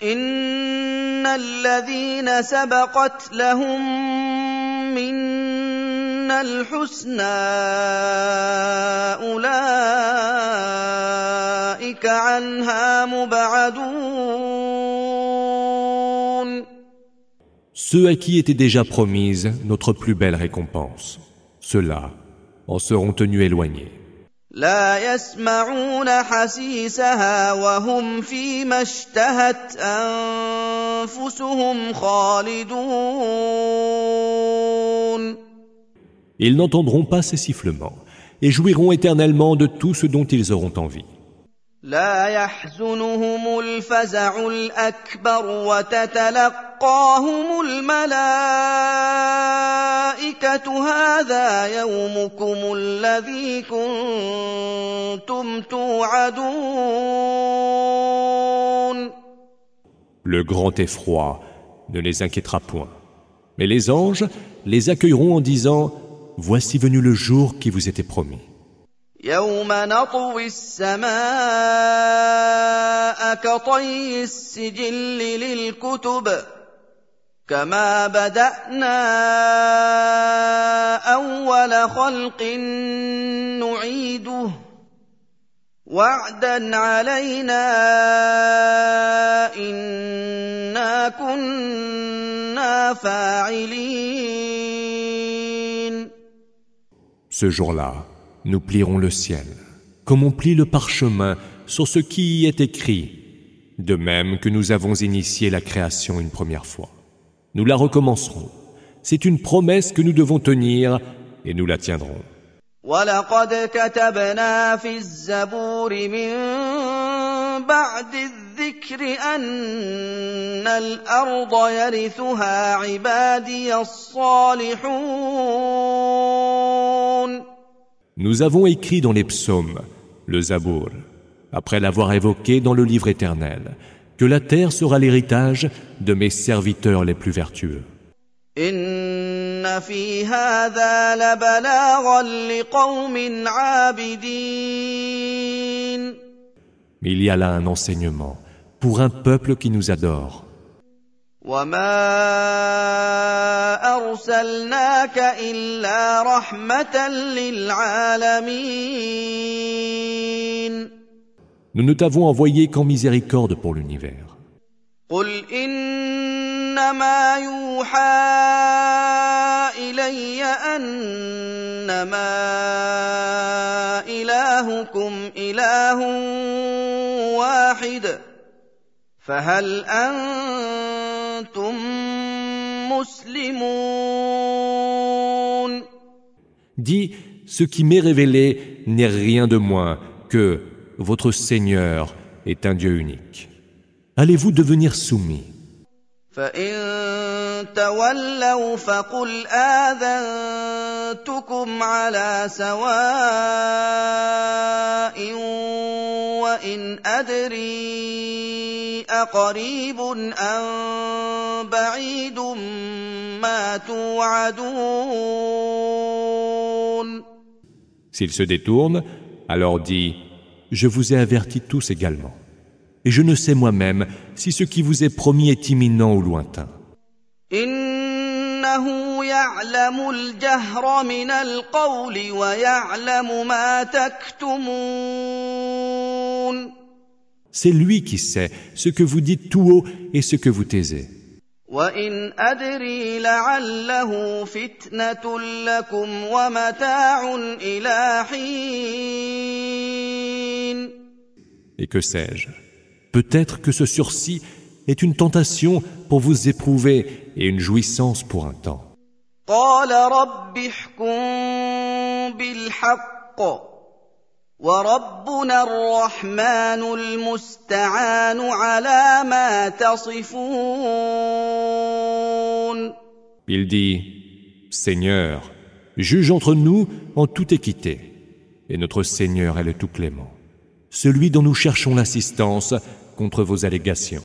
إن الذين سبقت لهم منا الحسنى أولئك عنها مبعدون. Ceux à qui était déjà promise notre plus belle récompense, ceux-là en seront tenus éloignés. لا يسمعون حسيسها وهم فيما اشتهت أنفسهم خالدون. Ils n'entendront pas ces sifflements et jouiront éternellement de tout ce dont ils auront envie. لا يحزنهم الفزع الأكبر وتتلقاهم الملائكة هذا يومكم الذي كنتم توعدون. Le grand effroi ne les inquiétera point. Mais les anges les accueilleront en disant « Voici venu le jour qui vous était promis. » يوم نطوي السماء كطي السجل للكتب كما بدأنا أول خلق نعيده وعدا علينا إنا كنا فاعلين. Ce jour-là, nous plierons le ciel, comme on plie le parchemin sur ce qui y est écrit, de même que nous avons initié la création une première fois. Nous la recommencerons. C'est une promesse que nous devons tenir et nous la tiendrons. وَلَقَدْ كَتَبْنَا فِي الزَّبُورِ مِن بَعْدِ الذِّكْرِ أَنَّ الْأَرْضَ يَرِثُهَا عِبَادِيَ الصَّالِحُونَ. Nous avons écrit dans les psaumes, le Zabour, après l'avoir évoqué dans le livre éternel, que la terre sera l'héritage de mes serviteurs les plus vertueux. إِنَّ فِي هَذَا لَبَلَاغًا لِقَوْمٍ عَابِدِينَ. Il y a là un enseignement pour un peuple qui nous adore. وَمَا أَرْسَلْنَاكَ إِلَّا رَحْمَةً لِلْعَالَمِينَ. Nous ne t'avons envoyé qu'en miséricorde pour l'univers. قُلْ إِنَّمَا يُوحَى إِلَيَّ أَنَّمَا إِلَٰهُكُمْ إِلَٰهٌ وَاحِدٌ فَهَلْ أَنْتُمْ مُسْلِمُونَ. Dis, ce qui m'est révélé n'est rien de moins que votre Seigneur est un Dieu unique. Allez-vous devenir soumis? فَإِن تَوَلَّوْا فَقُلْ آذَنتُكُمْ عَلَىٰ سَوَاءٍ وَإِنْ أَدْرِي أَقَرِيبٌ أَمْ بَعِيدٌ مَا تُوعَدُونَ. S'ils se détournent, alors dis, je vous ai avertis tous également. Et je ne sais moi-même si ce qui vous est promis est imminent ou lointain. إِنَّهُ يَعْلَمُ الْجَهْرَ مِنَ الْقَوْلِ وَيَعْلَمُ مَا تَكْتُمُونَ. C'est lui qui sait ce que vous dites tout haut et ce que vous taisez. وَإِنْ أَدْرِي لَعَلَّهُ فِتْنَةٌ لَكُمْ وَمَتَاعٌ إِلَىٰ حِينٍ. Et que sais-je? Peut-être que ce sursis est une tentation pour vous éprouver et une jouissance pour un temps. قَالَ رَبِّ احْكُم بِالْحَقِّ وَرَبُّنَا الرَّحْمَنُ الْمُسْتَعَانُ عَلَىٰ مَا تَصِفُونَ. Il dit, Seigneur, juge entre nous en toute équité. Et notre Seigneur est le tout clément, celui dont nous cherchons l'assistance contre vos allégations.